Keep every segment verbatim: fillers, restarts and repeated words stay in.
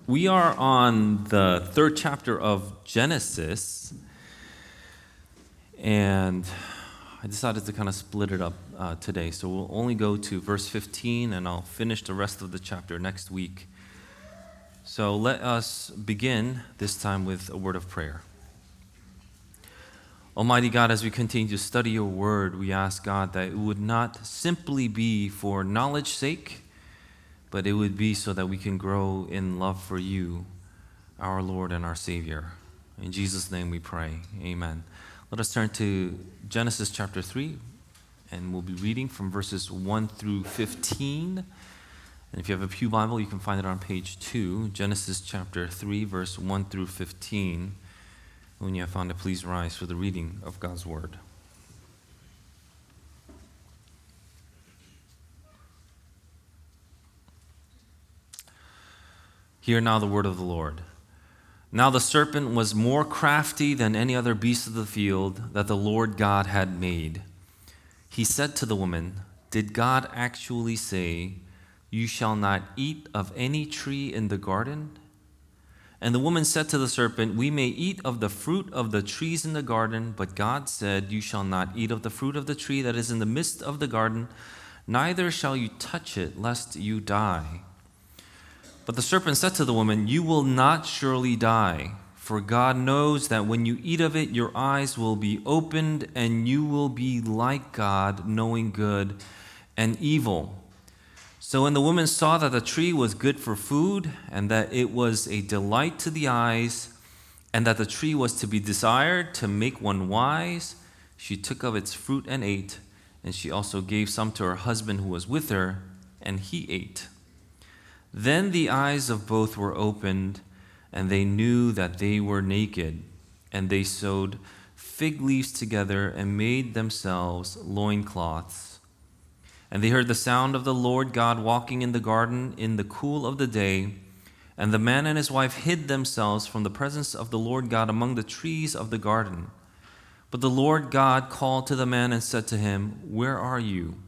We are on the third chapter of Genesis, and I decided to kind of split it up uh, today. So we'll only go to verse fifteen, and I'll finish the rest of the chapter next week. So let us begin this time with a word of prayer. Almighty God, as we continue to study your word, we ask God that it would not simply be for knowledge's sake, but it would be so that we can grow in love for you, our Lord and our Savior. In Jesus' name we pray. Amen. Let us turn to Genesis chapter three, and we'll be reading from verses one through fifteen. And if you have a Pew Bible, you can find it on page two, Genesis chapter three, verse one through fifteen. When you have found it, please rise for the reading of God's word. Hear now the word of the Lord. Now the serpent was more crafty than any other beast of the field that the Lord God had made. He said to the woman, "Did God actually say, 'You shall not eat of any tree in the garden'?" And the woman said to the serpent, "We may eat of the fruit of the trees in the garden, but God said, 'You shall not eat of the fruit of the tree that is in the midst of the garden, neither shall you touch it, lest you die.' But the serpent said to the woman, 'You will not surely die, for God knows that when you eat of it, your eyes will be opened, and you will be like God, knowing good and evil.' So when the woman saw that the tree was good for food, and that it was a delight to the eyes, and that the tree was to be desired to make one wise, she took of its fruit and ate, and she also gave some to her husband who was with her, and he ate. Then the eyes of both were opened, and they knew that they were naked, and they sewed fig leaves together and made themselves loincloths. And they heard the sound of the Lord God walking in the garden in the cool of the day, and the man and his wife hid themselves from the presence of the Lord God among the trees of the garden. But the Lord God called to the man and said to him, 'Where are you?'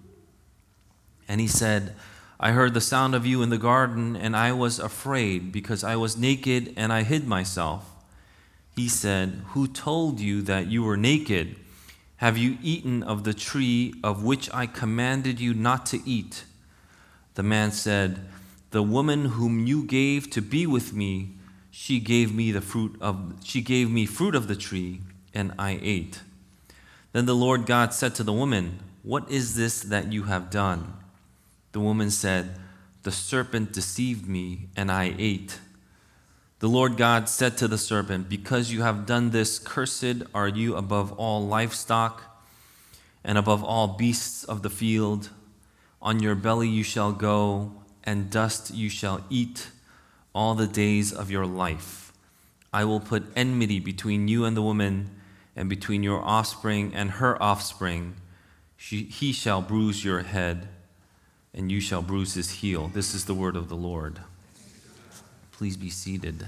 And he said, 'I heard the sound of you in the garden, and I was afraid, because I was naked and I hid myself.' He said, 'Who told you that you were naked? Have you eaten of the tree of which I commanded you not to eat?' The man said, 'The woman whom you gave to be with me, she gave me the fruit of she gave me fruit of the tree, and I ate.' Then the Lord God said to the woman, 'What is this that you have done?' The woman said, 'The serpent deceived me, and I ate.' The Lord God said to the serpent, 'Because you have done this, cursed are you above all livestock and above all beasts of the field. On your belly you shall go, and dust you shall eat all the days of your life. I will put enmity between you and the woman, and between your offspring and her offspring. She, he shall bruise your head, and you shall bruise his heel.'" This is the word of the Lord. Please be seated.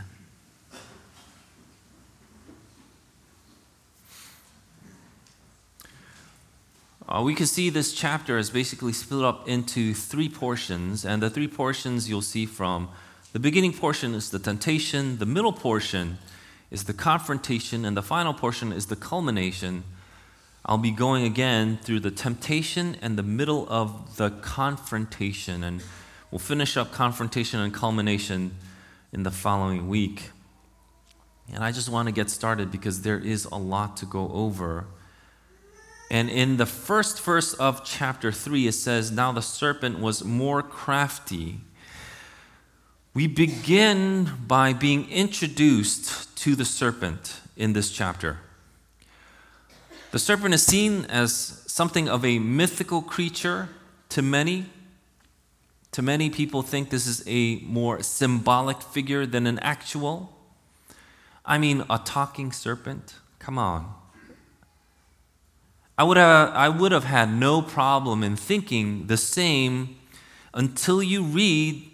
Uh, we can see this chapter is basically split up into three portions, and the three portions you'll see from the beginning portion is the temptation, the middle portion is the confrontation, and the final portion is the culmination. I'll be going again through the temptation and the middle of the confrontation, and we'll finish up confrontation and culmination in the following week. And I just want to get started because there is a lot to go over. And in the first verse of chapter three, it says, "Now the serpent was more crafty." We begin by being introduced to the serpent in this chapter. The serpent is seen as something of a mythical creature to many. To many people think this is a more symbolic figure than an actual. I mean, a talking serpent? Come on. I would have, I would have had no problem in thinking the same until you read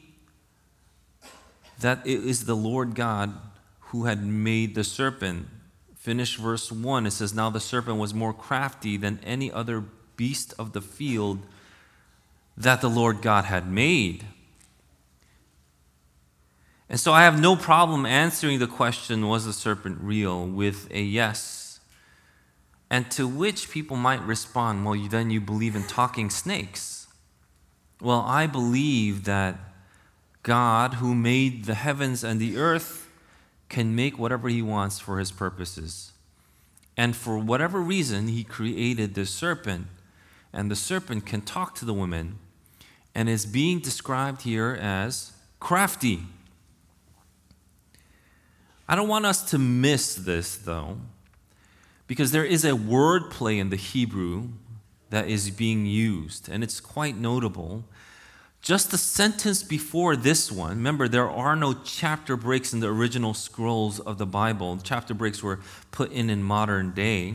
that it is the Lord God who had made the serpent. Finish verse one. It says, "Now the serpent was more crafty than any other beast of the field that the Lord God had made." And so I have no problem answering the question, was the serpent real, with a yes. And to which people might respond, well, you, then you believe in talking snakes. Well, I believe that God, who made the heavens and the earth, can make whatever he wants for his purposes. And for whatever reason, he created the serpent. And the serpent can talk to the woman and is being described here as crafty. I don't want us to miss this, though, because there is a word play in the Hebrew that is being used, and it's quite notable. Just the sentence before this one, remember, there are no chapter breaks in the original scrolls of the Bible. Chapter breaks were put in in modern day.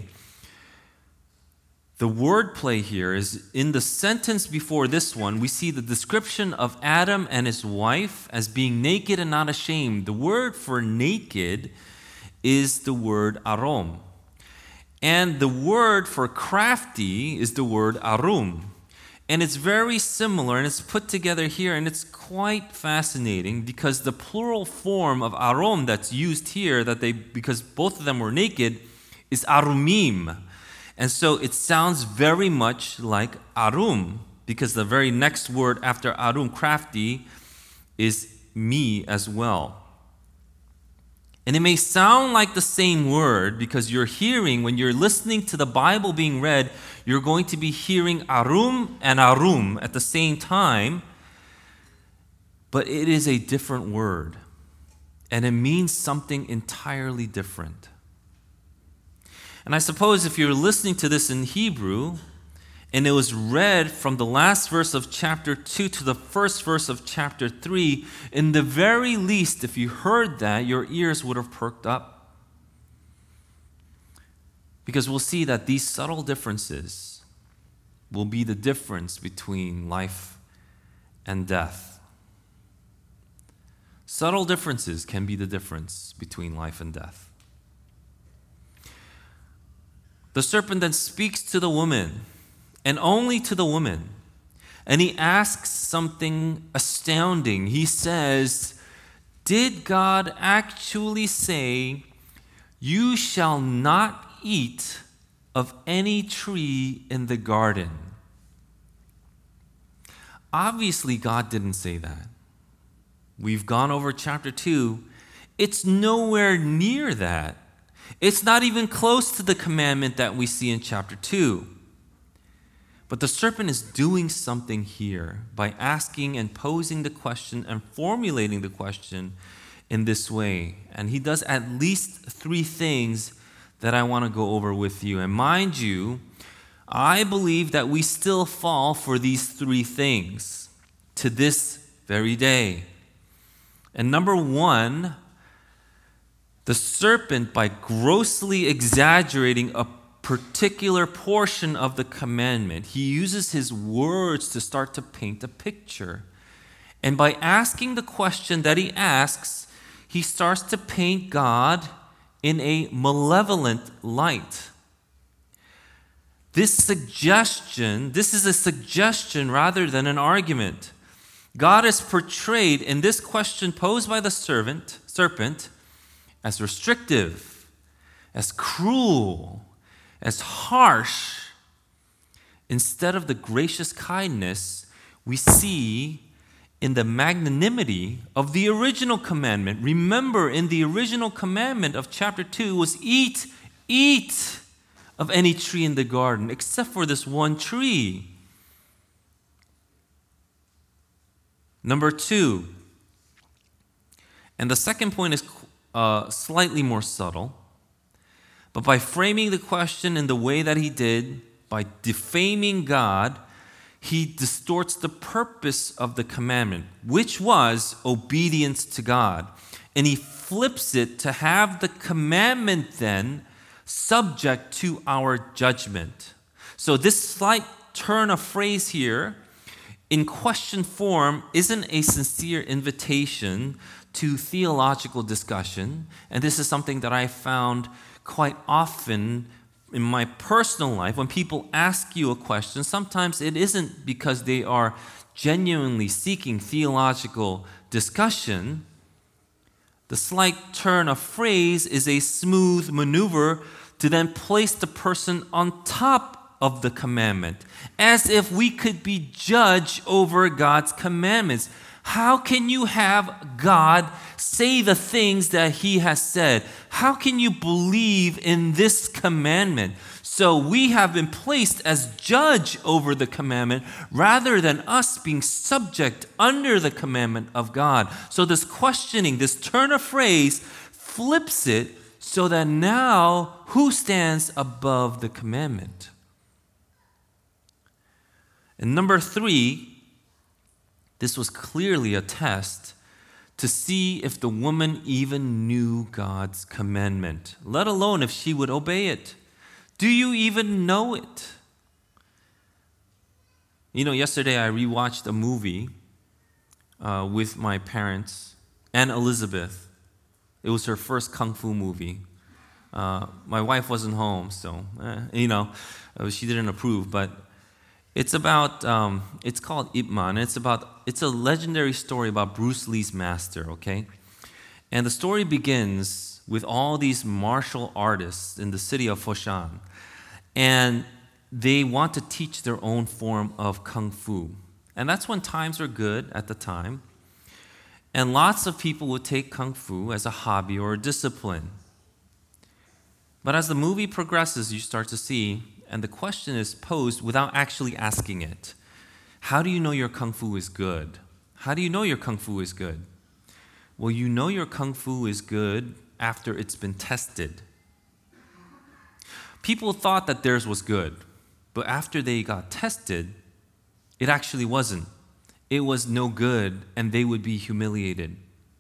The word play here is in the sentence before this one, we see the description of Adam and his wife as being naked and not ashamed. The word for naked is the word arom. And the word for crafty is the word arum. And it's very similar, and it's put together here, and it's quite fascinating because the plural form of arom that's used here, that they because both of them were naked, is arumim. And so it sounds very much like arum, because the very next word after arum, crafty, is me as well. And it may sound like the same word because you're hearing, when you're listening to the Bible being read, you're going to be hearing arum and arum at the same time, but it is a different word, and it means something entirely different. And I suppose if you're listening to this in Hebrew, and it was read from the last verse of chapter two to the first verse of chapter three, in the very least, if you heard that, your ears would have perked up. Because we'll see that these subtle differences will be the difference between life and death. Subtle differences can be the difference between life and death. The serpent then speaks to the woman, and only to the woman. And he asks something astounding. He says, did God actually say, you shall not eat of any tree in the garden? Obviously, God didn't say that. We've gone over chapter two. It's nowhere near that. It's not even close to the commandment that we see in chapter two. But the serpent is doing something here by asking and posing the question and formulating the question in this way. And he does at least three things that I want to go over with you. And mind you, I believe that we still fall for these three things to this very day. And number one, the serpent, by grossly exaggerating a particular portion of the commandment, he uses his words to start to paint a picture. And by asking the question that he asks, he starts to paint God in a malevolent light. This suggestion, this is a suggestion rather than an argument. God is portrayed in this question posed by the servant, serpent as restrictive, as cruel, as harsh. Instead of the gracious kindness we see in the magnanimity of the original commandment. Remember, in the original commandment of chapter two was eat, eat of any tree in the garden, except for this one tree. Number two, and the second point is uh, slightly more subtle, but by framing the question in the way that he did, by defaming God, he distorts the purpose of the commandment, which was obedience to God. And he flips it to have the commandment then subject to our judgment. So this slight turn of phrase here in question form isn't a sincere invitation to theological discussion. And this is something that I found quite often in my personal life. When people ask you a question, sometimes it isn't because they are genuinely seeking theological discussion, The slight turn of phrase is a smooth maneuver to then place the person on top of the commandment, as if we could be judge over God's commandments. How can you have God say the things that He has said? How can you believe in this commandment? So we have been placed as judge over the commandment rather than us being subject under the commandment of God. So this questioning, this turn of phrase flips it so that now who stands above the commandment? And number three, this was clearly a test to see if the woman even knew God's commandment, let alone if she would obey it. Do you even know it? You know, yesterday I rewatched a movie uh, with my parents and Elizabeth. It was her first kung fu movie. Uh, my wife wasn't home, so, eh, you know, she didn't approve, but It's about, um, it's called Ip Man. It's about, it's a legendary story about Bruce Lee's master, okay? And the story begins with all these martial artists in the city of Foshan. And they want to teach their own form of kung fu. And that's when times were good at the time. And lots of people would take kung fu as a hobby or a discipline. But as the movie progresses, you start to see, and the question is posed without actually asking it. How do you know your kung fu is good? How do you know your kung fu is good? Well, you know your kung fu is good after it's been tested. People thought that theirs was good, but after they got tested, it actually wasn't. It was no good, and they would be humiliated.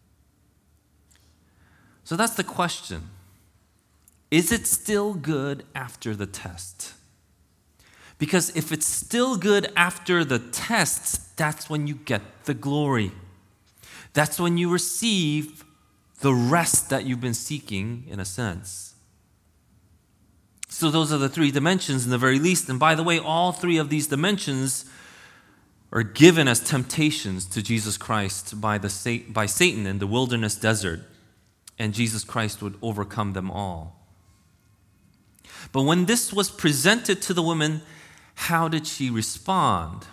So that's the question. Is it still good after the test? Because if it's still good after the tests, that's when you get the glory. That's when you receive the rest that you've been seeking, in a sense. So those are the three dimensions in the very least. And by the way, all three of these dimensions are given as temptations to Jesus Christ by, the, by Satan in the wilderness desert. And Jesus Christ would overcome them all. But when this was presented to the woman, how did she respond?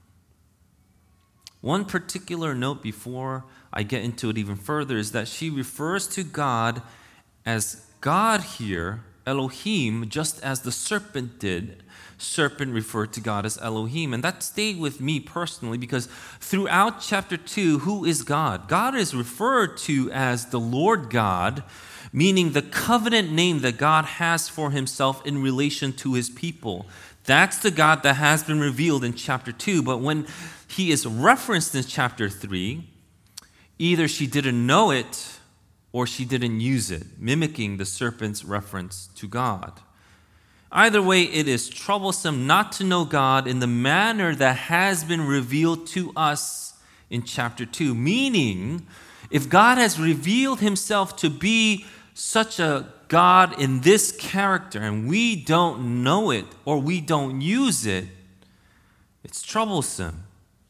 One particular note before I get into it even further is that she refers to God as God here, Elohim, just as the serpent did. Serpent referred to God as Elohim. And that stayed with me personally because throughout chapter two, who is God? God is referred to as the Lord God, meaning the covenant name that God has for himself in relation to his people. That's the God that has been revealed in chapter two. But when he is referenced in chapter three, either she didn't know it or she didn't use it, mimicking the serpent's reference to God. Either way, it is troublesome not to know God in the manner that has been revealed to us in chapter two. Meaning, if God has revealed himself to be such a God in this character and we don't know it or we don't use it, it's troublesome.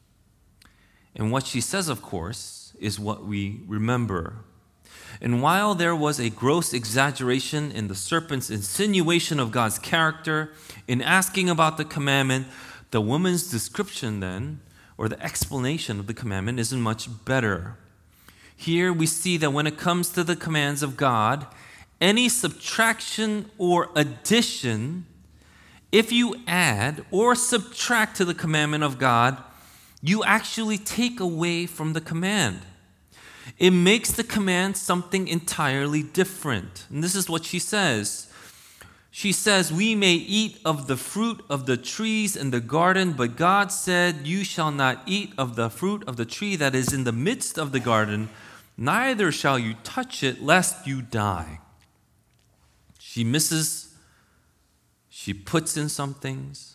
And what she says, of course, is what we remember. And while there was a gross exaggeration in the serpent's insinuation of God's character in asking about the commandment, the woman's description then, or the explanation of the commandment, isn't much better. Here we see that when it comes to the commands of God, any subtraction or addition, if you add or subtract to the commandment of God, you actually take away from the command. It makes the command something entirely different. And this is what she says. She says, we may eat of the fruit of the trees in the garden, but God said, you shall not eat of the fruit of the tree that is in the midst of the garden, neither shall you touch it, lest you die. She misses, she puts in some things,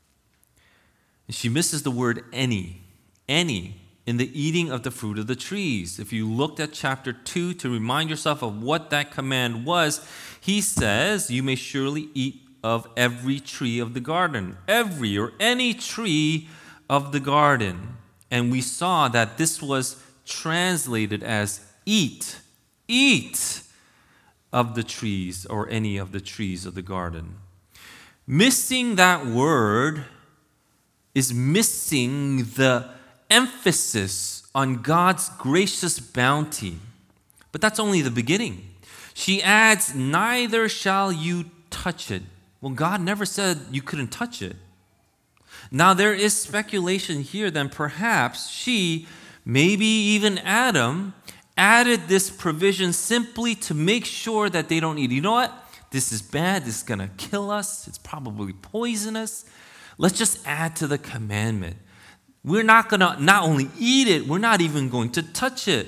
and she misses the word any, any. in the eating of the fruit of the trees. If you looked at chapter two to remind yourself of what that command was, he says, you may surely eat of every tree of the garden, every or any tree of the garden. And we saw that this was translated as eat eat of the trees or any of the trees of the garden. Missing that word is missing the emphasis on God's gracious bounty. But that's only the beginning. She adds, neither shall you touch it. Well, God never said you couldn't touch it. Now, there is speculation here that perhaps she, maybe even Adam, added this provision simply to make sure that they don't eat. You know what? This is bad. This is going to kill us. It's probably poisonous. Let's just add to the commandment. We're not going to not only eat it, we're not even going to touch it.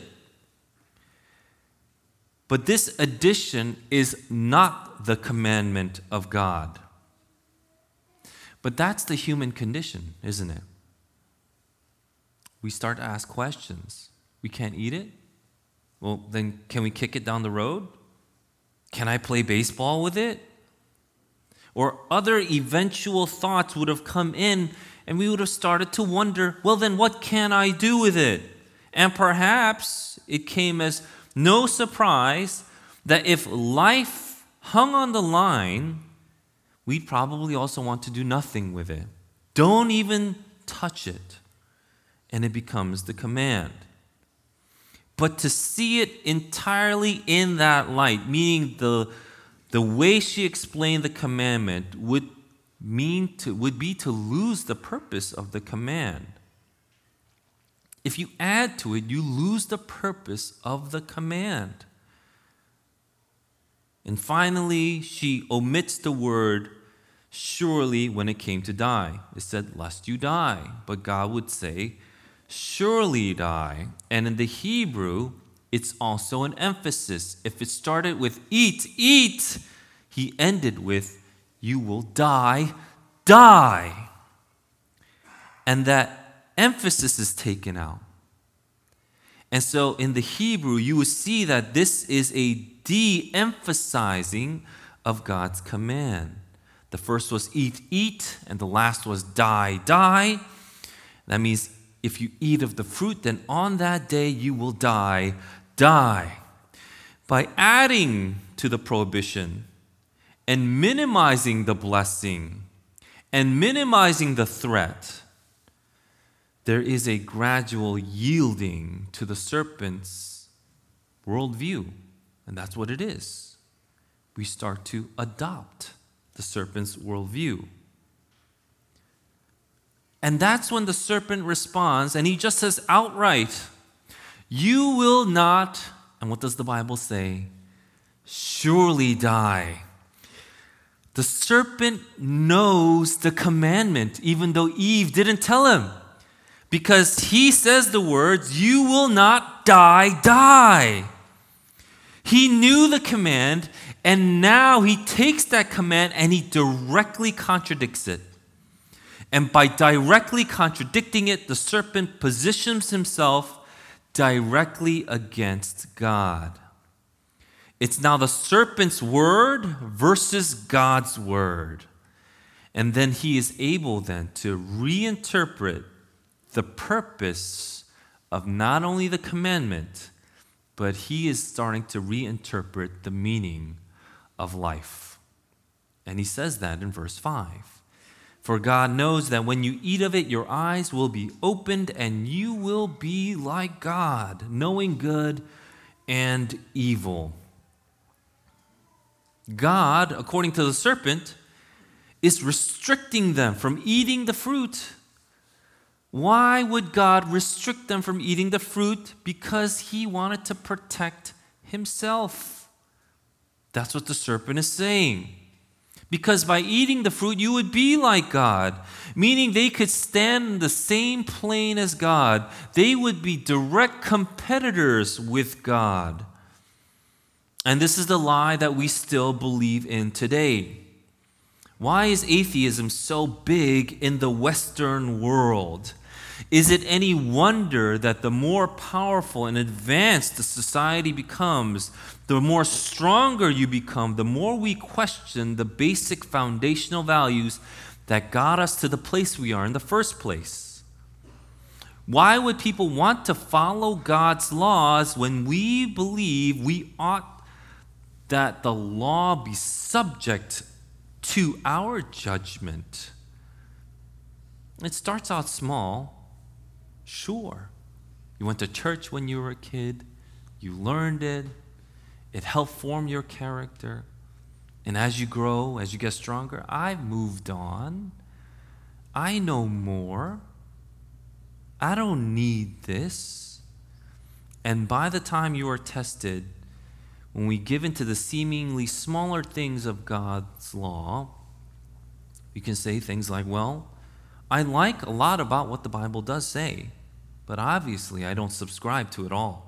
But this addition is not the commandment of God. But that's the human condition, isn't it? We start to ask questions. We can't eat it? Well, then can we kick it down the road? Can I play baseball with it? Or other eventual thoughts would have come in, and we would have started to wonder, well, then what can I do with it? And perhaps it came as no surprise that if life hung on the line, we'd probably also want to do nothing with it. Don't even touch it. And it becomes the command. But to see it entirely in that light, meaning the, the way she explained the commandment would mean to would be to lose the purpose of the command. If you add to it, you lose the purpose of the command. And finally, she omits the word surely when it came to die. It said, lest you die. But God would say, surely die. And in the Hebrew, it's also an emphasis. If it started with eat, eat, he ended with you will die, die. And that emphasis is taken out. And so in the Hebrew, you will see that this is a de-emphasizing of God's command. The first was eat, eat, and the last was die, die. That means if you eat of the fruit, then on that day you will die, die. By adding to the prohibition and minimizing the blessing and minimizing the threat, there is a gradual yielding to the serpent's worldview. And that's what it is. We start to adopt the serpent's worldview. And that's when the serpent responds, and he just says outright, you will not, and what does the Bible say? Surely die. The serpent knows the commandment, even though Eve didn't tell him. Because he says the words, you will not die, die. He knew the command, and now he takes that command and he directly contradicts it. And by directly contradicting it, the serpent positions himself directly against God. It's now the serpent's word versus God's word. And then he is able then to reinterpret the purpose of not only the commandment, but he is starting to reinterpret the meaning of life. And he says that in verse five. For God knows that when you eat of it, your eyes will be opened and you will be like God, knowing good and evil. God, according to the serpent, is restricting them from eating the fruit. Why would God restrict them from eating the fruit? Because he wanted to protect himself. That's what the serpent is saying. Because by eating the fruit, you would be like God, meaning they could stand in the same plane as God. They would be direct competitors with God. And this is the lie that we still believe in today. Why is atheism so big in the Western world? Is it any wonder that the more powerful and advanced the society becomes, the more stronger you become, the more we question the basic foundational values that got us to the place we are in the first place? Why would people want to follow God's laws when we believe we ought that the law be subject to our judgment? It starts out small, sure. You went to church when you were a kid, you learned it, it helped form your character. And as you grow, as you get stronger, I've moved on. I know more. I don't need this. And by the time you are tested, when we give into the seemingly smaller things of God's law, you can say things like, well, I like a lot about what the Bible does say, but obviously I don't subscribe to it all.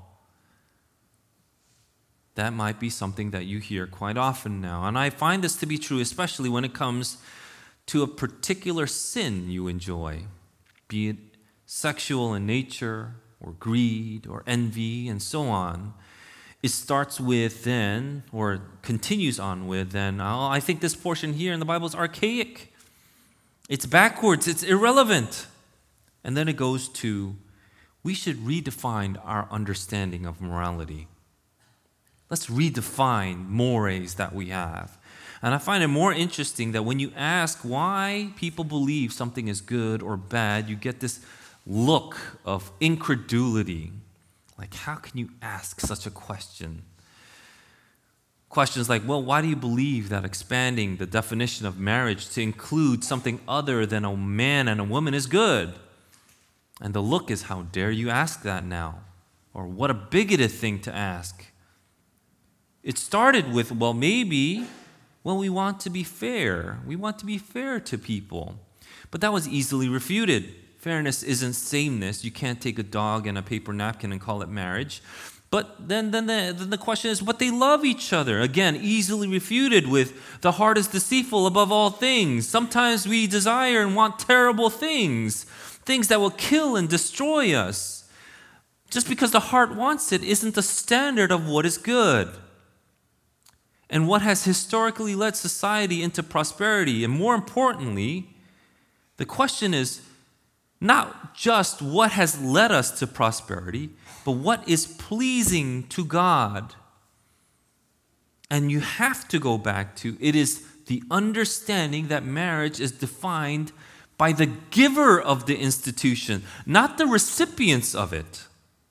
That might be something that you hear quite often now. And I find this to be true, especially when it comes to a particular sin you enjoy, be it sexual in nature, or greed, or envy, and so on. It starts with then, or continues on with then, oh, I think this portion here in the Bible is archaic. It's backwards, it's irrelevant. And then it goes to, we should redefine our understanding of morality. Let's redefine mores that we have. And I find it more interesting that when you ask why people believe something is good or bad, you get this look of incredulity. Like, how can you ask such a question? Questions like, well, why do you believe that expanding the definition of marriage to include something other than a man and a woman is good? And the look is, how dare you ask that now? Or what a bigoted thing to ask. It started with, well, maybe, well, we want to be fair. We want to be fair to people. But that was easily refuted. Fairness isn't sameness. You can't take a dog and a paper napkin and call it marriage. But then, then, the, then the question is, but they love each other. Again, easily refuted with, the heart is deceitful above all things. Sometimes we desire and want terrible things, things that will kill and destroy us. Just because the heart wants it isn't the standard of what is good. And what has historically led society into prosperity. And more importantly, the question is not just what has led us to prosperity, but what is pleasing to God. And you have to go back to, it is the understanding that marriage is defined by the giver of the institution, not the recipients of it.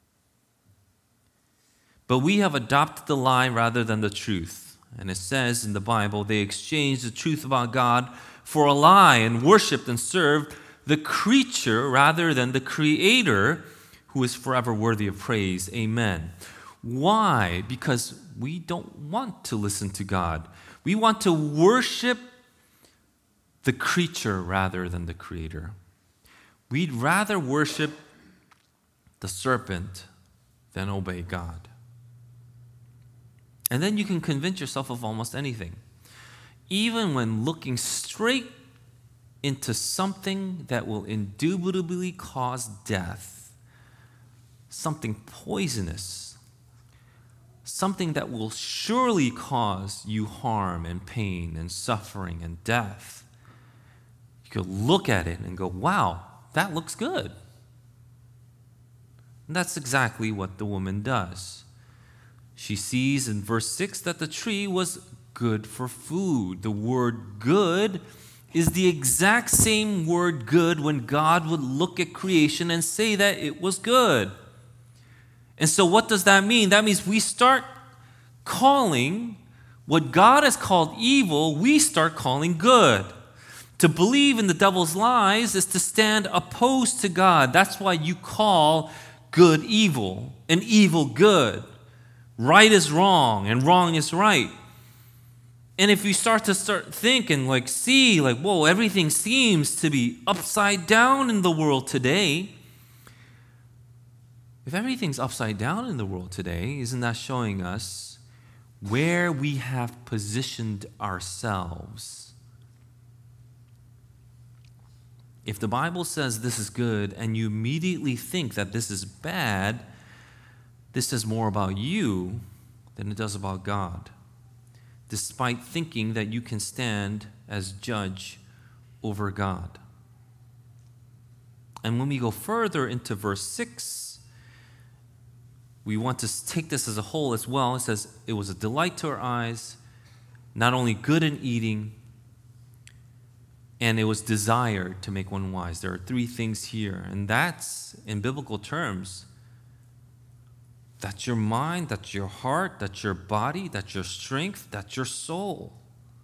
But we have adopted the lie rather than the truth. And it says in the Bible, they exchanged the truth about God for a lie and worshiped and served the creature rather than the Creator, who is forever worthy of praise. Amen. Why? Because we don't want to listen to God. We want to worship the creature rather than the Creator. We'd rather worship the serpent than obey God. And then you can convince yourself of almost anything. Even when looking straight into something that will indubitably cause death, something poisonous, something that will surely cause you harm and pain and suffering and death. You could look at it and go, wow, that looks good. And that's exactly what the woman does. She sees in verse six that the tree was good for food. The word good is the exact same word good when God would look at creation and say that it was good. And so what does that mean? That means we start calling what God has called evil, we start calling good. To believe in the devil's lies is to stand opposed to God. That's why you call good evil and evil good. Right is wrong and wrong is right. And if you start to start thinking, like, see, like, whoa, everything seems to be upside down in the world today. If everything's upside down in the world today, isn't that showing us where we have positioned ourselves? If the Bible says this is good and you immediately think that this is bad, this says more about you than it does about God, despite thinking that you can stand as judge over God. And when we go further into verse six, we want to take this as a whole as well. It says, it was a delight to our eyes, not only good in eating, and it was desired to make one wise. There are three things here, and that's, in biblical terms, that's your mind, that's your heart, that's your body, that's your strength, that's your soul.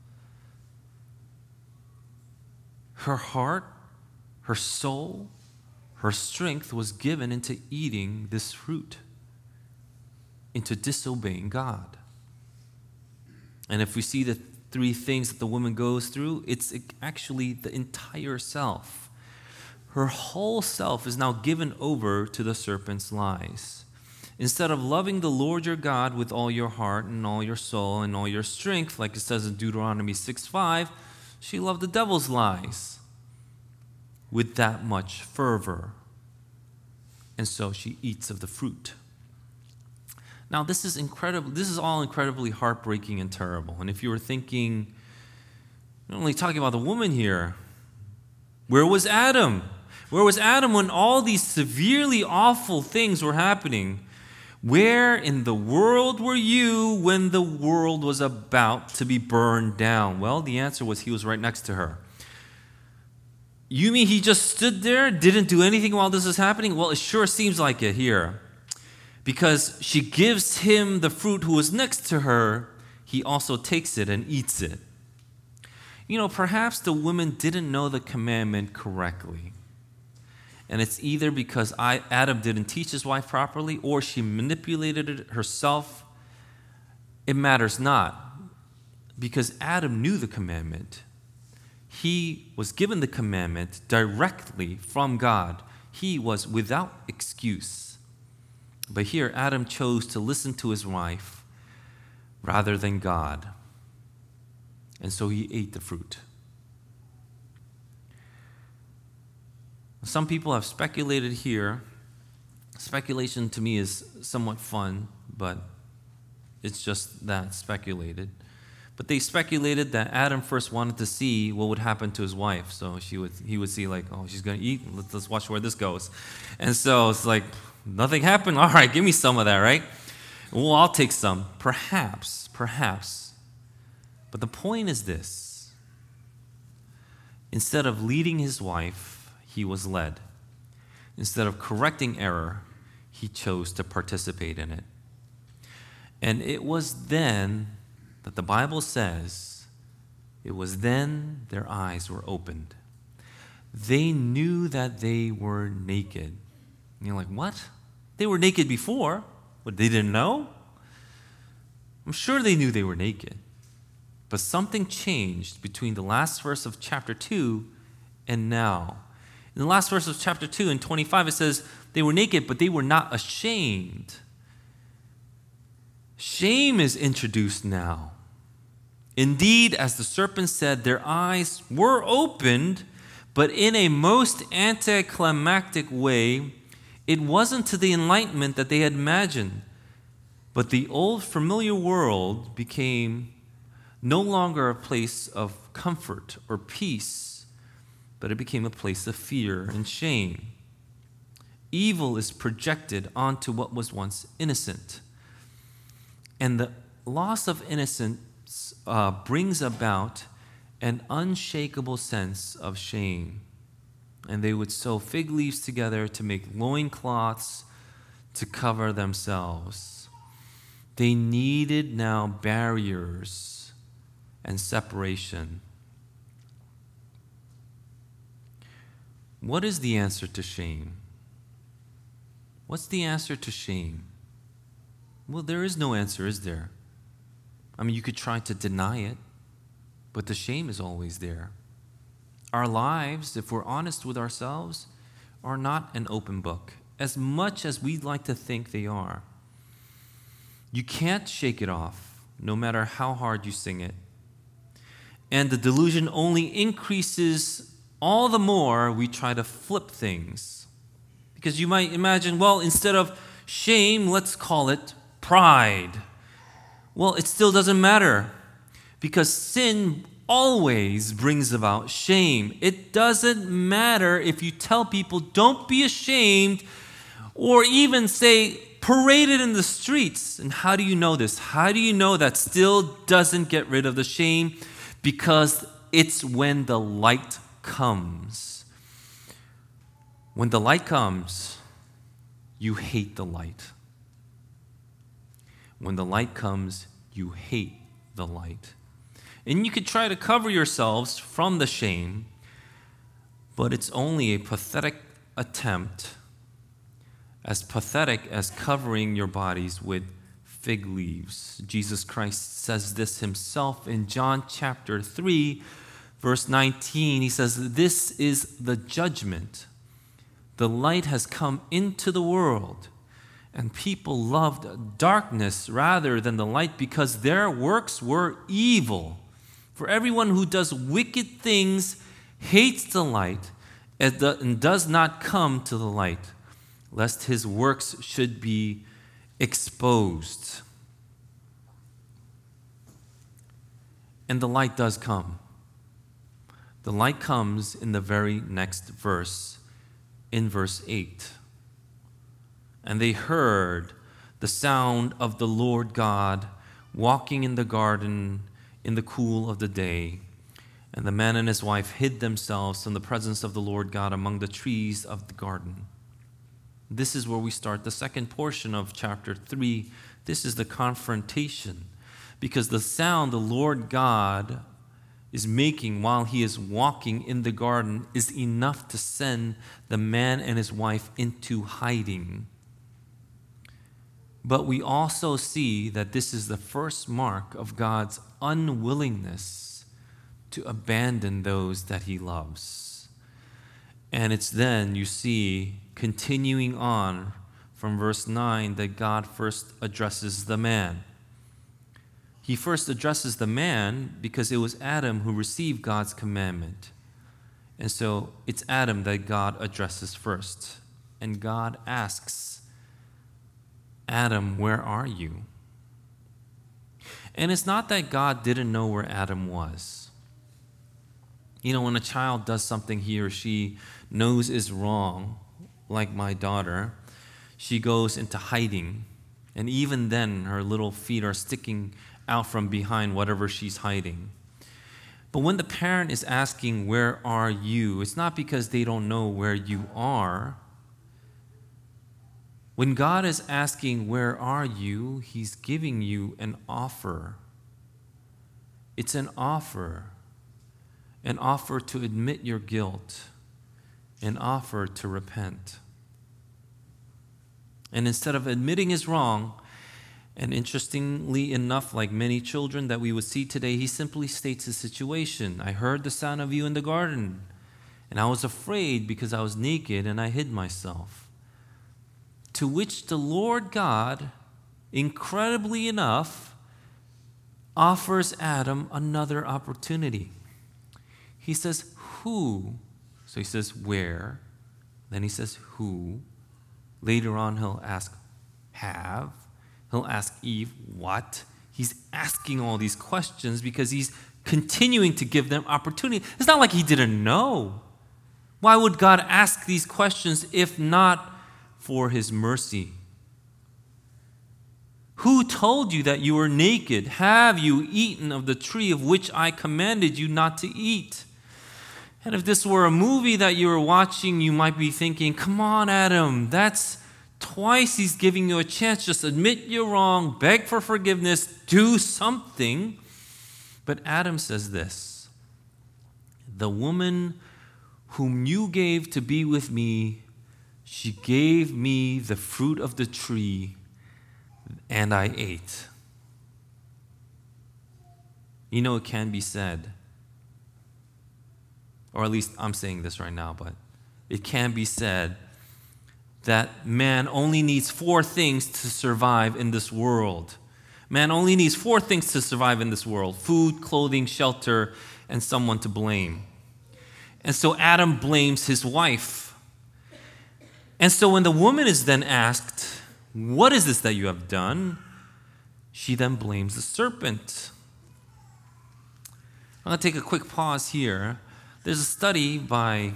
Her heart, her soul, her strength was given into eating this fruit, into disobeying God. And if we see the three things that the woman goes through, it's actually the entire self. Her whole self is now given over to the serpent's lies. Instead of loving the Lord your God with all your heart and all your soul and all your strength, like it says in Deuteronomy six five, she loved the devil's lies with that much fervor. And so she eats of the fruit. Now, this is incredible. This is all incredibly heartbreaking and terrible. And if you were thinking, not only talking about the woman here, where was Adam? Where was Adam when all these severely awful things were happening? Where in the world were you when the world was about to be burned down? Well, the answer was he was right next to her. You mean he just stood there, didn't do anything while this is happening? Well, it sure seems like it here. Because she gives him the fruit who was next to her, he also takes it and eats it. You know, perhaps the woman didn't know the commandment correctly. And it's either because I, Adam didn't teach his wife properly, or she manipulated it herself. It matters not. Because Adam knew the commandment. He was given the commandment directly from God. He was without excuse. But here, Adam chose to listen to his wife rather than God. And so he ate the fruit. Some people have speculated here. Speculation to me is somewhat fun, but it's just that, speculated. But they speculated that Adam first wanted to see what would happen to his wife. So she would, he would see like, oh, she's going to eat. Let's, let's watch where this goes. And so it's like, nothing happened. All right, give me some of that, right? Well, I'll take some. Perhaps, perhaps. But the point is this. Instead of leading his wife, he was led. Instead of correcting error, he chose to participate in it. And it was then that the Bible says, it was then their eyes were opened. They knew that they were naked. And you're like, what? They were naked before, but they didn't know? I'm sure they knew they were naked. But something changed between the last verse of chapter two and now. In the last verse of chapter two, in twenty-five, it says, they were naked, but they were not ashamed. Shame is introduced now. Indeed, as the serpent said, their eyes were opened, but in a most anticlimactic way. It wasn't to the enlightenment that they had imagined, but the old familiar world became no longer a place of comfort or peace, but it became a place of fear and shame. Evil is projected onto what was once innocent. And the loss of innocence uh, brings about an unshakable sense of shame. And they would sew fig leaves together to make loincloths to cover themselves. They needed now barriers and separation. What is the answer to shame? What's the answer to shame? Well, there is no answer, is there? I mean, you could try to deny it, but the shame is always there. Our lives, if we're honest with ourselves, are not an open book, as much as we'd like to think they are. You can't shake it off, no matter how hard you sing it. And the delusion only increases all the more we try to flip things. Because you might imagine, well, instead of shame, let's call it pride. Well, it still doesn't matter, because sin always brings about shame. It doesn't matter if you tell people, don't be ashamed, or even say, parade it in the streets. And how do you know this? How do you know that still doesn't get rid of the shame? Because it's when the light comes. When the light comes, you hate the light. When the light comes, you hate the light. And you could try to cover yourselves from the shame, but it's only a pathetic attempt, as pathetic as covering your bodies with fig leaves. Jesus Christ says this himself in John chapter three, verse nineteen. He says, "This is the judgment. The light has come into the world, and people loved darkness rather than the light because their works were evil. For everyone who does wicked things hates the light and does not come to the light, lest his works should be exposed." And the light does come. The light comes in the very next verse, in verse eight. "And they heard the sound of the Lord God walking in the garden in the cool of the day. And the man and his wife hid themselves from the presence of the Lord God among the trees of the garden." This is where we start the second portion of chapter three. This is the confrontation, because the sound the Lord God is making while he is walking in the garden is enough to send the man and his wife into hiding. But we also see that this is the first mark of God's unwillingness to abandon those that he loves. And it's then you see, continuing on from verse nine, that God first addresses the man. He first addresses the man because it was Adam who received God's commandment. And so it's Adam that God addresses first. And God asks, "Adam, where are you?" And it's not that God didn't know where Adam was. You know, when a child does something he or she knows is wrong, like my daughter, she goes into hiding. And even then, her little feet are sticking out from behind whatever she's hiding. But when the parent is asking, "Where are you?" it's not because they don't know where you are. When God is asking, "Where are you?" he's giving you an offer. It's an offer. An offer to admit your guilt. An offer to repent. And instead of admitting his wrong, and interestingly enough, like many children that we would see today, he simply states the situation. "I heard the sound of you in the garden, and I was afraid because I was naked and I hid myself." To which the Lord God, incredibly enough, offers Adam another opportunity. He says, "Who?" So he says, "Where?" Then he says, "Who?" Later on, he'll ask, "Have?" He'll ask Eve, "What?" He's asking all these questions because he's continuing to give them opportunity. It's not like he didn't know. Why would God ask these questions if not for his mercy? "Who told you that you were naked? Have you eaten of the tree of which I commanded you not to eat?" And if this were a movie that you were watching, you might be thinking, "Come on, Adam, that's twice he's giving you a chance. Just admit you're wrong, beg for forgiveness, do something." But Adam says this, "The woman whom you gave to be with me, she gave me the fruit of the tree, and I ate." You know, it can be said, or at least I'm saying this right now, but it can be said that man only needs four things to survive in this world. Man only needs four things to survive in this world: food, clothing, shelter, and someone to blame. And so Adam blames his wife. And so when the woman is then asked, "What is this that you have done?" she then blames the serpent. I'm going to take a quick pause here. There's a study by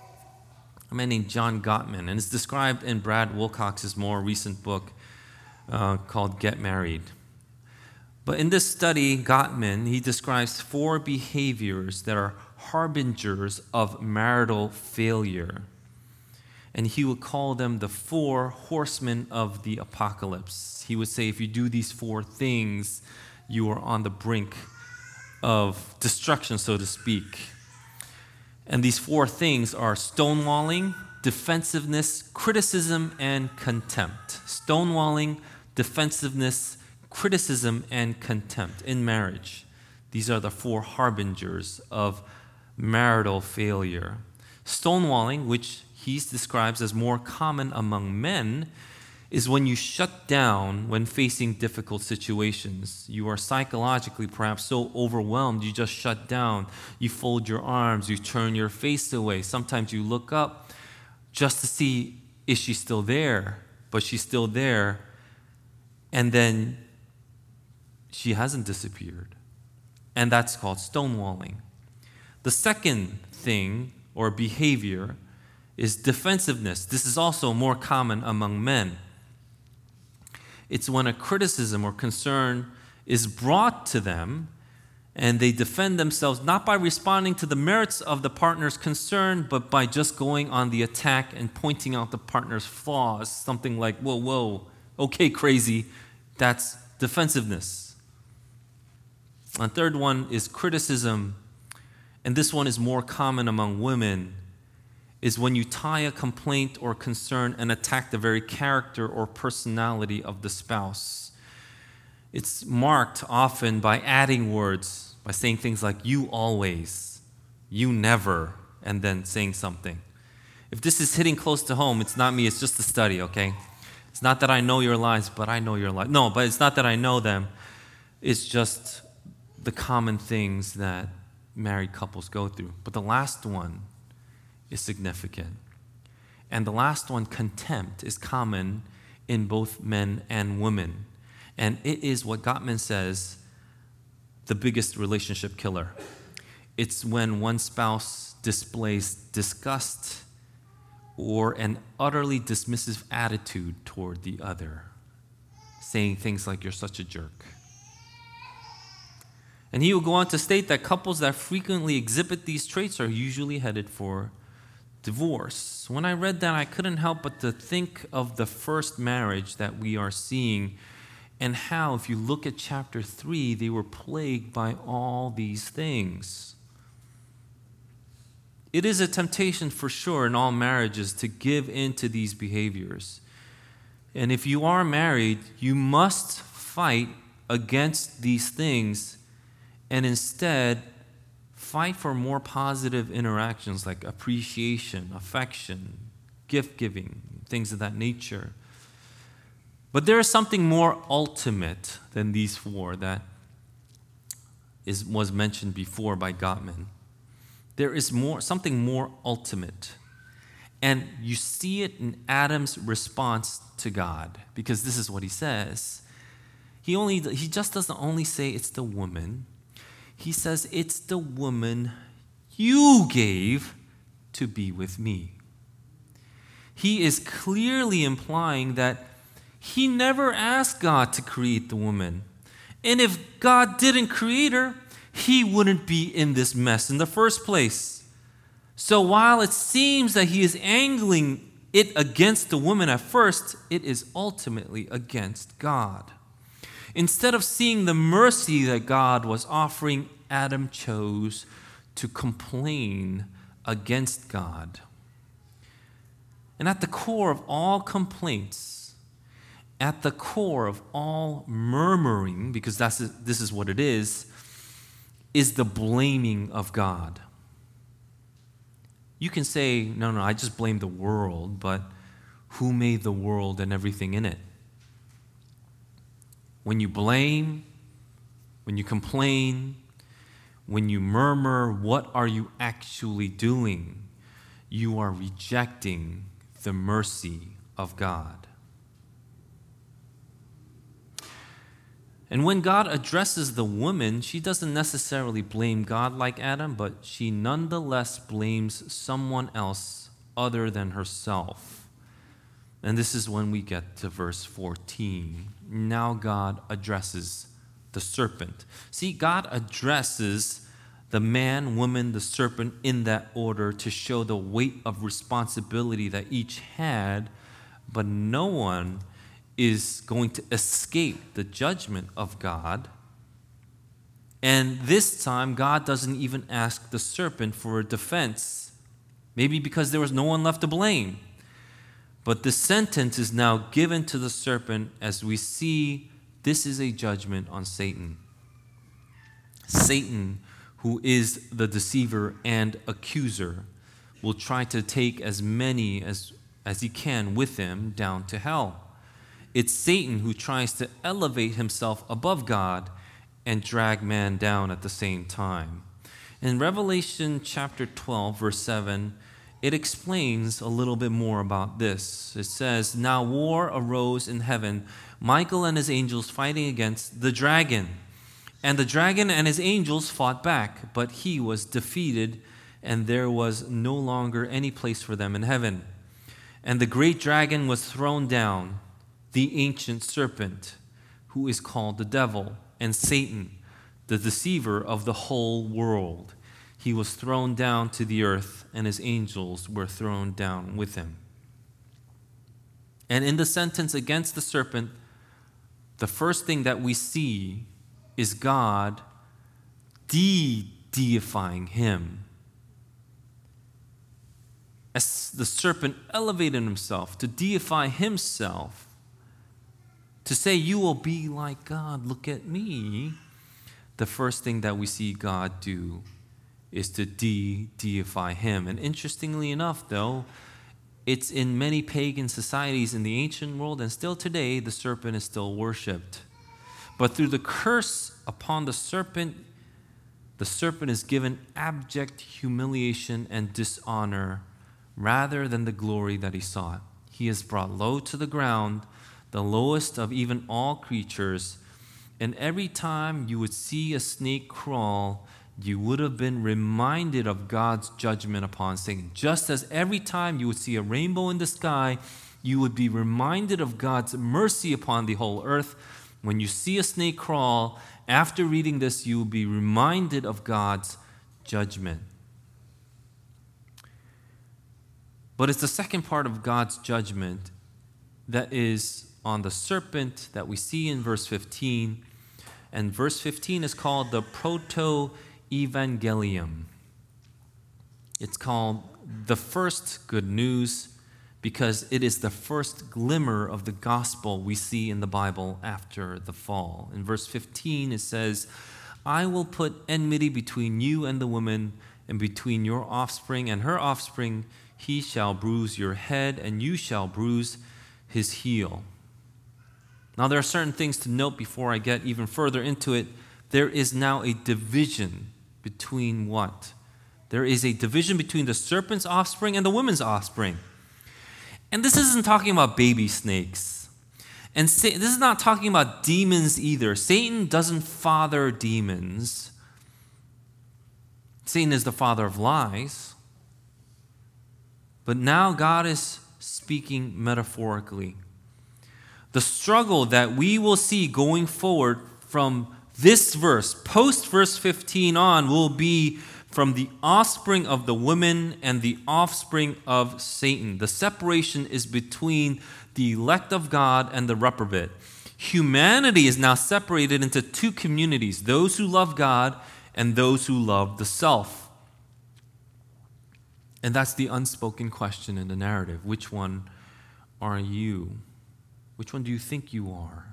a man named John Gottman, and it's described in Brad Wilcox's more recent book uh, called Get Married. But in this study, Gottman, he describes four behaviors that are harbingers of marital failure. And he would call them the four horsemen of the apocalypse. He would say, if you do these four things, you are on the brink of destruction, so to speak. And these four things are stonewalling, defensiveness, criticism, and contempt. Stonewalling, defensiveness, criticism, and contempt in marriage. These are the four harbingers of marital failure. Stonewalling, which he describes as more common among men, is when you shut down when facing difficult situations. You are psychologically perhaps so overwhelmed, you just shut down. You fold your arms, you turn your face away. Sometimes you look up just to see, is she still there? But she's still there. And then she hasn't disappeared. And that's called stonewalling. The second thing or behavior is defensiveness. This is also more common among men. It's when a criticism or concern is brought to them and they defend themselves not by responding to the merits of the partner's concern, but by just going on the attack and pointing out the partner's flaws. Something like, whoa, whoa, okay, crazy. That's defensiveness. A third one is criticism, and this one is more common among women, is when you tie a complaint or concern and attack the very character or personality of the spouse. It's marked often by adding words, by saying things like, you always, you never, and then saying something. If this is hitting close to home, it's not me, it's just a study, okay? It's not that I know your lies, but I know your lies. No, but it's not that I know them. It's just the common things that married couples go through. But the last one is significant. And the last one, contempt, is common in both men and women. And it is what Gottman says, the biggest relationship killer. It's when one spouse displays disgust or an utterly dismissive attitude toward the other, saying things like, you're such a jerk. And he will go on to state that couples that frequently exhibit these traits are usually headed for divorce. When I read that, I couldn't help but to think of the first marriage that we are seeing and how, if you look at chapter three, they were plagued by all these things. It is a temptation for sure in all marriages to give in to these behaviors. And if you are married, you must fight against these things and instead fight for more positive interactions like appreciation, affection, gift giving, things of that nature. But there is something more ultimate than these four that is, was mentioned before by Gottman. There is more, something more ultimate. And you see it in Adam's response to God, because this is what he says. He only he just doesn't only say it's the woman. He says, it's the woman you gave to be with me. He is clearly implying that he never asked God to create the woman. And if God didn't create her, he wouldn't be in this mess in the first place. So while it seems that he is angling it against the woman at first, it is ultimately against God. Instead of seeing the mercy that God was offering, Adam chose to complain against God. And at the core of all complaints, at the core of all murmuring, because that's this is what it is, is the blaming of God. You can say, no, no, I just blame the world, but who made the world and everything in it? When you blame, when you complain, when you murmur, what are you actually doing? You are rejecting the mercy of God. And when God addresses the woman, she doesn't necessarily blame God like Adam, but she nonetheless blames someone else other than herself. And this is when we get to verse fourteen. Now God addresses the serpent. See, God addresses the man, woman, the serpent in that order to show the weight of responsibility that each had, but no one is going to escape the judgment of God. And this time, God doesn't even ask the serpent for a defense, maybe because there was no one left to blame. But the sentence is now given to the serpent as we see this is a judgment on Satan. Satan, who is the deceiver and accuser, will try to take as many as, as he can with him down to hell. It's Satan who tries to elevate himself above God and drag man down at the same time. In Revelation chapter twelve, verse seven, it explains a little bit more about this. It says, "Now war arose in heaven, Michael and his angels fighting against the dragon. And the dragon and his angels fought back, but he was defeated, and there was no longer any place for them in heaven. And the great dragon was thrown down, the ancient serpent, who is called the devil and Satan, the deceiver of the whole world. He was thrown down to the earth, and his angels were thrown down with him." And in the sentence against the serpent, the first thing that we see is God de-deifying him. As the serpent elevated himself to deify himself, to say, "You will be like God, look at me," the first thing that we see God do is to de-deify him. And interestingly enough, though, it's in many pagan societies in the ancient world, and still today, the serpent is still worshipped. But through the curse upon the serpent, the serpent is given abject humiliation and dishonor rather than the glory that he sought. He is brought low to the ground, the lowest of even all creatures. And every time you would see a snake crawl, you would have been reminded of God's judgment upon Satan. Just as every time you would see a rainbow in the sky, you would be reminded of God's mercy upon the whole earth. When you see a snake crawl, after reading this, you will be reminded of God's judgment. But it's the second part of God's judgment that is on the serpent that we see in verse fifteen. And verse fifteen is called the proto-evangelium. It's called the first good news because it is the first glimmer of the gospel we see in the Bible after the fall. In verse fifteen, it says, "I will put enmity between you and the woman, and between your offspring and her offspring. He shall bruise your head, and you shall bruise his heel." Now, there are certain things to note before I get even further into it. There is now a division between what? There is a division between the serpent's offspring and the woman's offspring. And this isn't talking about baby snakes. And this is not talking about demons either. Satan doesn't father demons. Satan is the father of lies. But now God is speaking metaphorically. The struggle that we will see going forward from this verse, post verse fifteen on, will be from the offspring of the woman and the offspring of Satan. The separation is between the elect of God and the reprobate. Humanity is now separated into two communities, those who love God and those who love the self. And that's the unspoken question in the narrative. Which one are you? Which one do you think you are?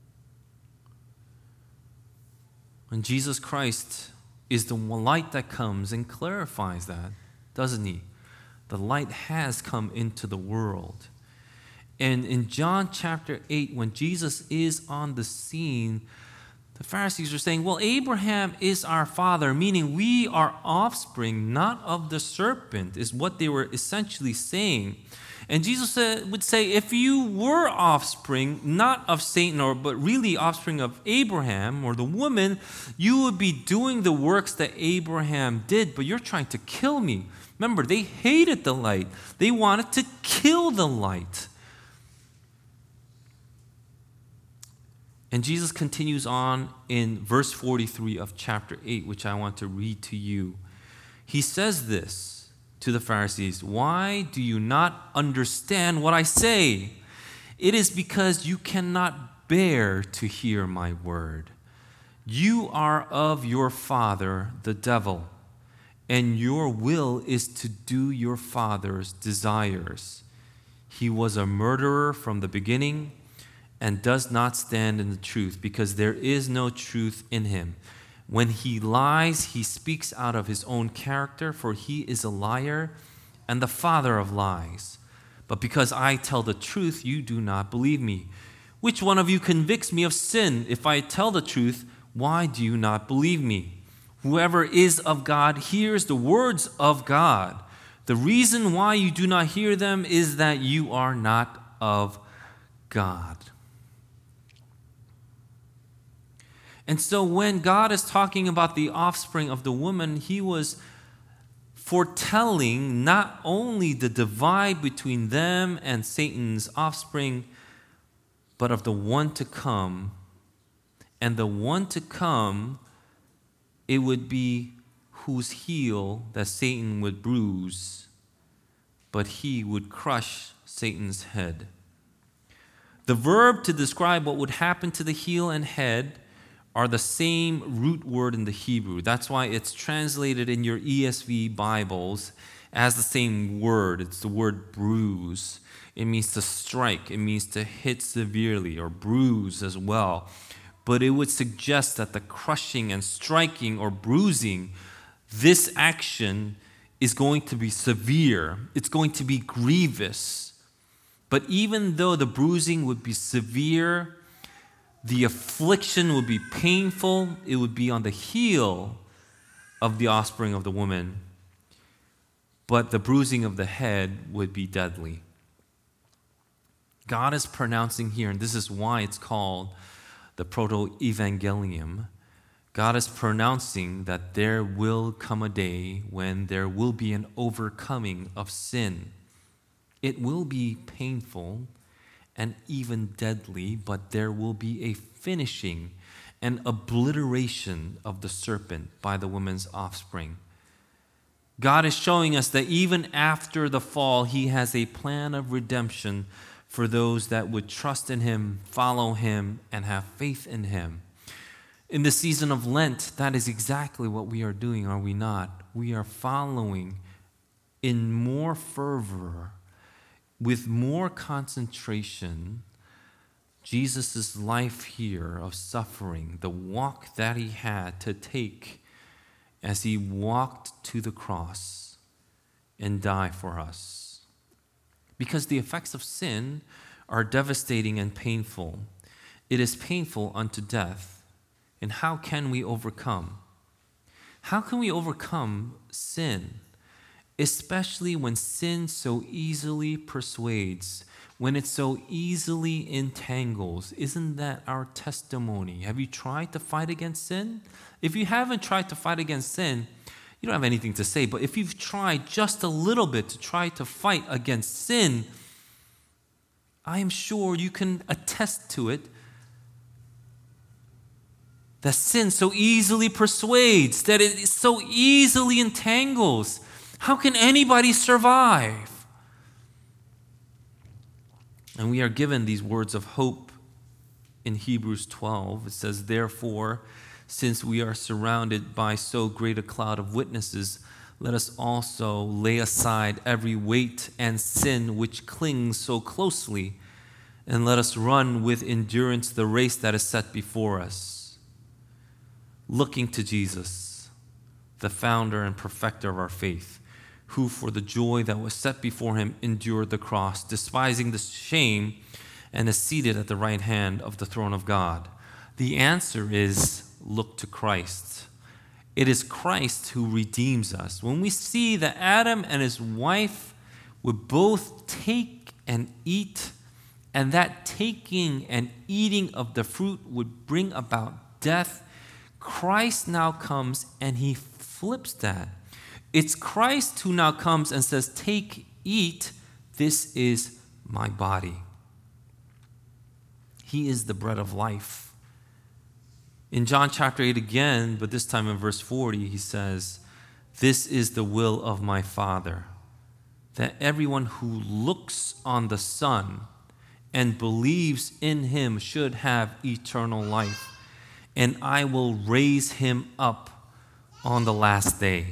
And Jesus Christ is the light that comes and clarifies that, doesn't he? The light has come into the world. And in John chapter eight, when Jesus is on the scene, the Pharisees are saying, well, Abraham is our father, meaning we are offspring, not of the serpent, is what they were essentially saying. And Jesus said, would say, if you were offspring, not of Satan, or but really offspring of Abraham or the woman, you would be doing the works that Abraham did, but you're trying to kill me. Remember, they hated the light. They wanted to kill the light. And Jesus continues on in verse forty-three of chapter eight, which I want to read to you. He says this to the Pharisees, "Why do you not understand what I say? It is because you cannot bear to hear my word. You are of your father, the devil, and your will is to do your father's desires. He was a murderer from the beginning and does not stand in the truth, because there is no truth in him. When he lies, he speaks out of his own character, for he is a liar and the father of lies. But because I tell the truth, you do not believe me. Which one of you convicts me of sin? If I tell the truth, why do you not believe me? Whoever is of God hears the words of God. The reason why you do not hear them is that you are not of God." And so when God is talking about the offspring of the woman, he was foretelling not only the divide between them and Satan's offspring, but of the one to come. And the one to come, it would be whose heel that Satan would bruise, but he would crush Satan's head. The verb to describe what would happen to the heel and head are the same root word in the Hebrew. That's why it's translated in your E S V Bibles as the same word. It's the word bruise. It means to strike. It means to hit severely, or bruise as well. But it would suggest that the crushing and striking or bruising, this action is going to be severe. It's going to be grievous. But even though the bruising would be severe, the affliction would be painful, it would be on the heel of the offspring of the woman, but the bruising of the head would be deadly. God is pronouncing here, and this is why it's called the Proto-Evangelium. God is pronouncing that there will come a day when there will be an overcoming of sin. It will be painful and even deadly, but there will be a finishing and obliteration of the serpent by the woman's offspring. God is showing us that even after the fall, he has a plan of redemption for those that would trust in him, follow him, and have faith in him. In the season of Lent, that is exactly what we are doing, are we not? We are following in more fervor, with more concentration, Jesus' life here of suffering, the walk that he had to take as he walked to the cross and die for us. Because the effects of sin are devastating and painful. It is painful unto death. And how can we overcome? How can we overcome sin? Especially when sin so easily persuades, when it so easily entangles. Isn't that our testimony? Have you tried to fight against sin? If you haven't tried to fight against sin, you don't have anything to say. But if you've tried just a little bit to try to fight against sin, I am sure you can attest to it, that sin so easily persuades, that it so easily entangles. How can anybody survive? And we are given these words of hope in Hebrews twelve. It says, "Therefore, since we are surrounded by so great a cloud of witnesses, let us also lay aside every weight and sin which clings so closely, and let us run with endurance the race that is set before us, looking to Jesus, the founder and perfecter of our faith, who for the joy that was set before him endured the cross, despising the shame, and is seated at the right hand of the throne of God." The answer is look to Christ. It is Christ who redeems us. When we see that Adam and his wife would both take and eat, and that taking and eating of the fruit would bring about death, Christ now comes and he flips that. It's Christ who now comes and says, take, eat, this is my body. He is the bread of life. In John chapter eight again, but this time in verse forty, he says, this is the will of my Father, that everyone who looks on the Son and believes in him should have eternal life, and I will raise him up on the last day.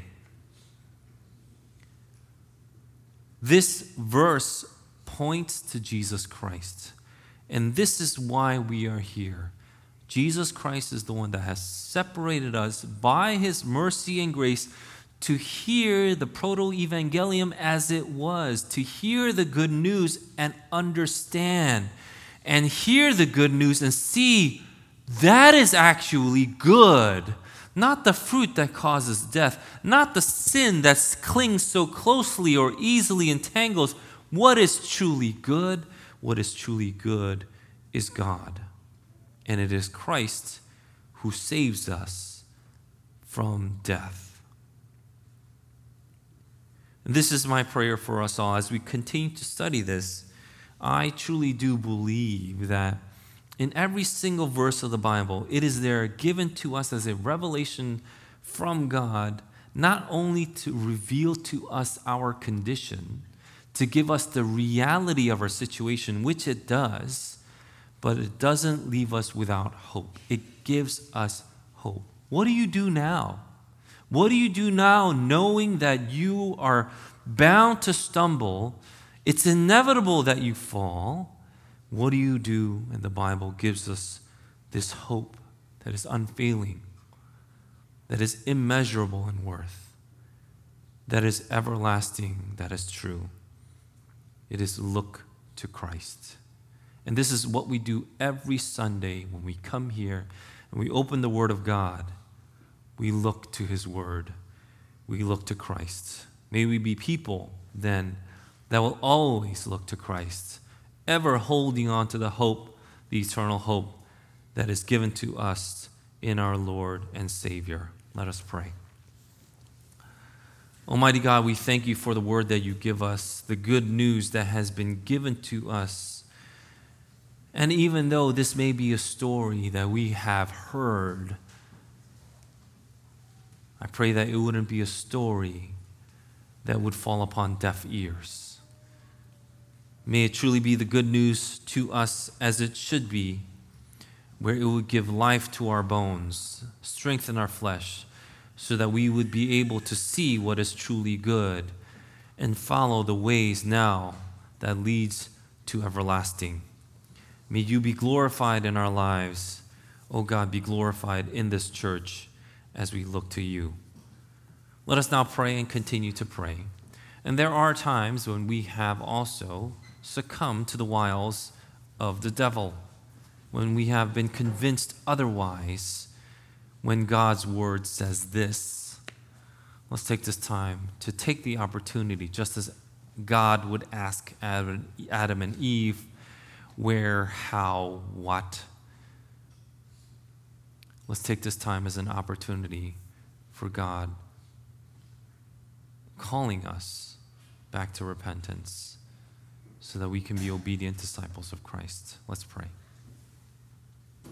This verse points to Jesus Christ, and this is why we are here. Jesus Christ is the one that has separated us by his mercy and grace to hear the proto-evangelium as it was, to hear the good news and understand, and hear the good news and see that is actually good. Not the fruit that causes death, not the sin that clings so closely or easily entangles. What is truly good? What is truly good is God. And it is Christ who saves us from death. And this is my prayer for us all as we continue to study this. I truly do believe that in every single verse of the Bible, it is there given to us as a revelation from God, not only to reveal to us our condition, to give us the reality of our situation, which it does, but it doesn't leave us without hope. It gives us hope. What do you do now? What do you do now knowing that you are bound to stumble? It's inevitable that you fall. What do you do? And the Bible gives us this hope that is unfailing, that is immeasurable in worth, that is everlasting, that is true. It is look to Christ. And this is what we do every Sunday when we come here and we open the Word of God. We look to His Word. We look to Christ. May we be people then that will always look to Christ, ever holding on to the hope, the eternal hope that is given to us in our Lord and Savior. Let us pray. Almighty God, we thank you for the word that you give us, the good news that has been given to us. And even though this may be a story that we have heard, I pray that it wouldn't be a story that would fall upon deaf ears. May it truly be the good news to us as it should be, where it would give life to our bones, strengthen our flesh, so that we would be able to see what is truly good and follow the ways now that leads to everlasting. May you be glorified in our lives. Oh God, be glorified in this church as we look to you. Let us now pray and continue to pray. And there are times when we have also succumb to the wiles of the devil, when we have been convinced otherwise, when God's word says this. Let's take this time to take the opportunity, just as God would ask Adam and Eve, where, how, what. Let's take this time as an opportunity for God calling us back to repentance, so that we can be obedient disciples of Christ. Let's pray.